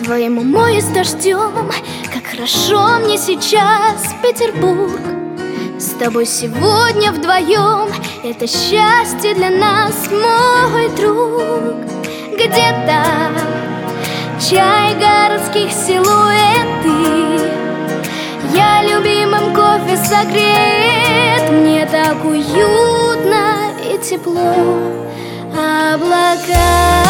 твоему морю с дождем. Как хорошо мне сейчас, Петербург. С тобой сегодня вдвоем. Это счастье для нас, мой друг. Где-то чай, городских силуэты. Я любимым кофе согрет. Мне так уютно и тепло. Облака,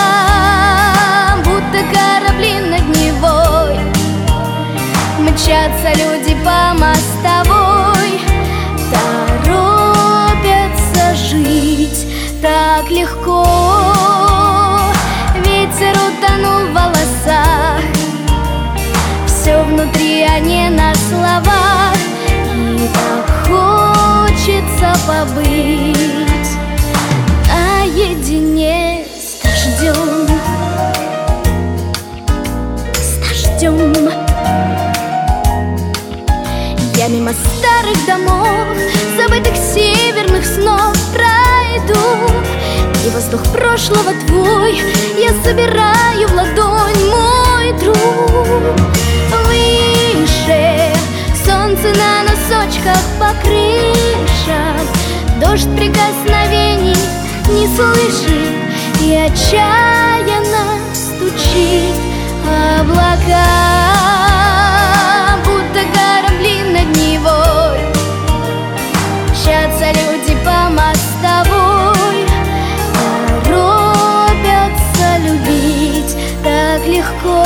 будто корабли над Невой. Мчатся люди по мостовой. Торопятся жить так легко. Ветер утонул в волосах. Все внутри, а не на словах. И так хочется побыть наедине с дождем. С дождем. Я мимо старых домов, забытых северных снов пройду. И воздух прошлого твой я собираю в ладонь, мой друг. Выше солнце на носочках по крышам. Дождь прикосновений не слышит и отчаянно стучит. Облака, будто корабли над Невой. Мчатся люди по мостовой. Торопятся любить так легко.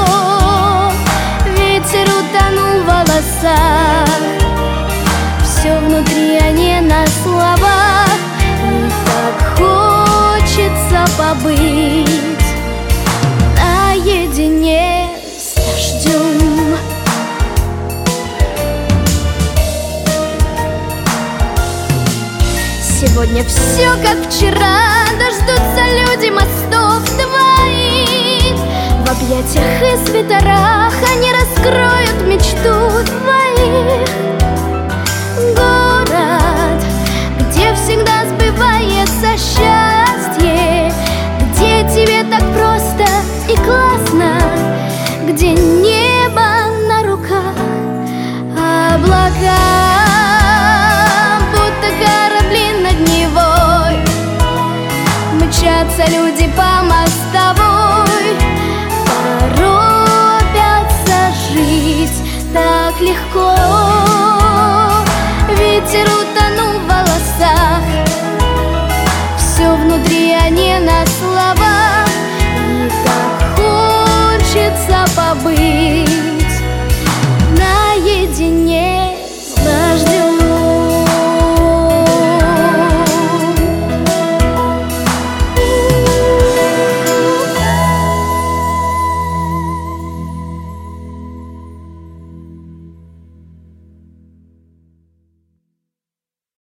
Ветер утонул в волосах. Все внутри, а не на словах. И так хочется побыть наедине с дождем. Сегодня все как вчера. Дождутся люди мостов твоих. В объятиях и свитерах они раскроют мечту твоих. Город, где всегда сбывается счастье, где тебе так просто и классно, где небо на руках. Облака, будто корабли над Невой. Мчатся люди по мостовой. Торопятся жить так легко. Ветер утонул в волосах. Все внутри, а не на словах.